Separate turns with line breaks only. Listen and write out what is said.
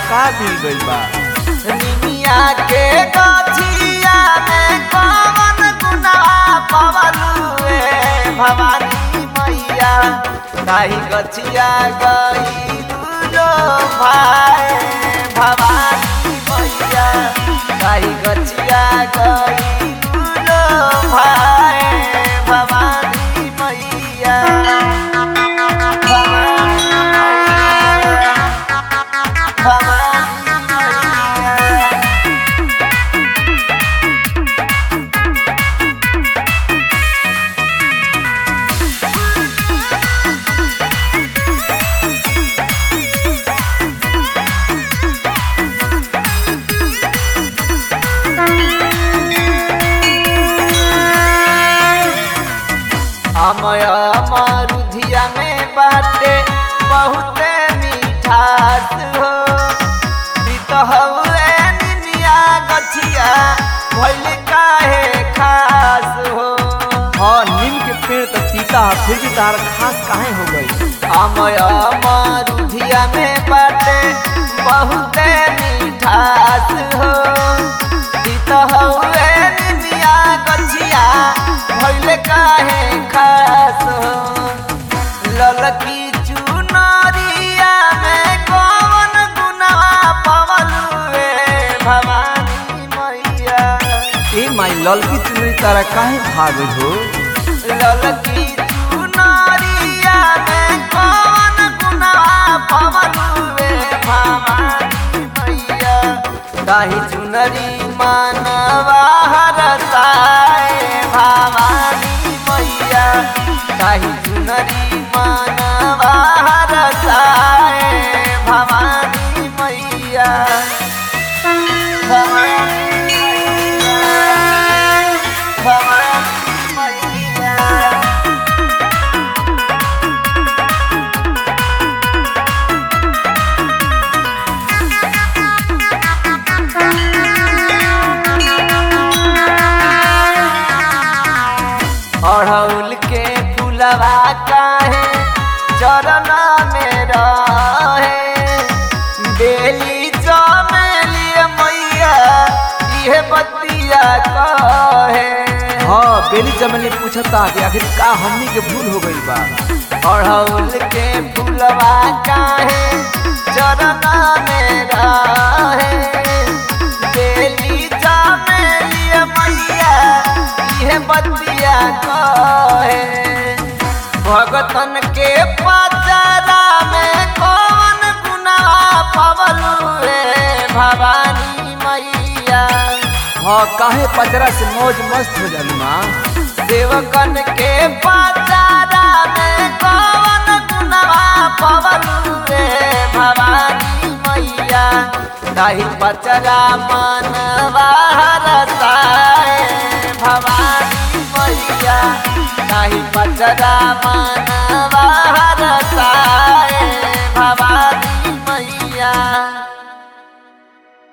का मिल गइल बा।
निमिया के गछिया में कवन गुनाह पवलुए भवानी मैया ताही गछिया गइलू लो भाई भवानी मैया ताही गछिया गइलू लो भाई भवानी मैया अमय मरुधिया में बाटे बहुते मिठास हो हउए निमिया गछिया भइल काहे खास हो।
हाँ नीम के पेड़ तो तीता है फिर भी तार खास काहे हो गई।
अमय मरुधिया में बाटे बहुते मिठास हो हउए निमिया गछिया भइल काहे खास हो। ललकी चुनरिया में कौन गुनाह पवलुए भवानी मैया
ए माई ललकी चुनरी तारा काहे भाग हो।
ललकी चुनरिया में कौन गुनाह पवलुए भवानी मैया ताही चुनरी मानवा हरसाए भवानी मैया ताही चुनरी मानवा हरसाए भवानी मैया भवानी मैया अड़हुल के फूलवा काहे चरण में रहे बेली चमेली मैया इहे बतिया कहे।
हाँ बेली चमेली पूछता कि आखिर का हमनी के भूल हो गई बा।
अड़हुल के फूलवा काहे चरण में रहे बेली चमेली मैया इहे बतिया कहे। भगतन के पचरा में कौन गुनाह पवलुए भवानी मैया
हाँ काहे पचरा से मौज मस्त हो जालू माँ।
सेवकन के पचरा में कौन गुनाह पवलुए भवानी मैया ताही पचरा मनवा हरसाए भवानी मैया ताही पचरा मन